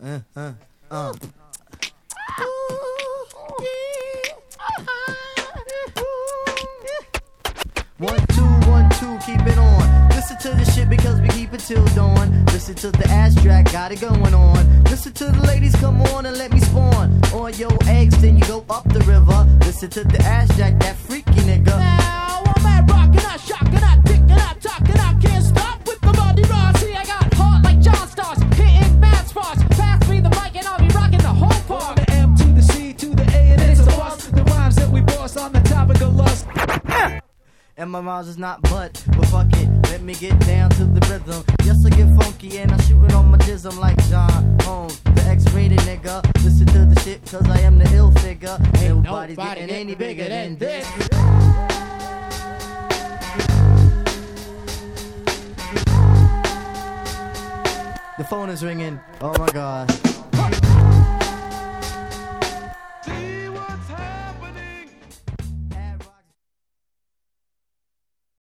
One, two, keep it on. Listen to the shit because we keep it till dawn. Listen to the ass track, got it going on. Listen to the ladies, come on and let me spawn. On your eggs, then you go up the river. Listen to the ass jack, that freaky nigga. Now I'm mad rockin', I shockin', I dickin', I talkin', I can't stop with the body rock. See, I got heart like John Stars, hitting mad spots. Pass me the mic and I'll be rockin' the whole park. From the M to the C to the A and it's a bust. The rhymes that we boss on the topic of lust. And my rhymes is not but fuck it, let me get down to the rhythm. Yes, I get funky and I shoot it on my jism like John Holmes, the X-rated nigga. Listen to the shit cause I am the ill figure. Ain't nobody getting any bigger than this. The phone is ringing, oh my god.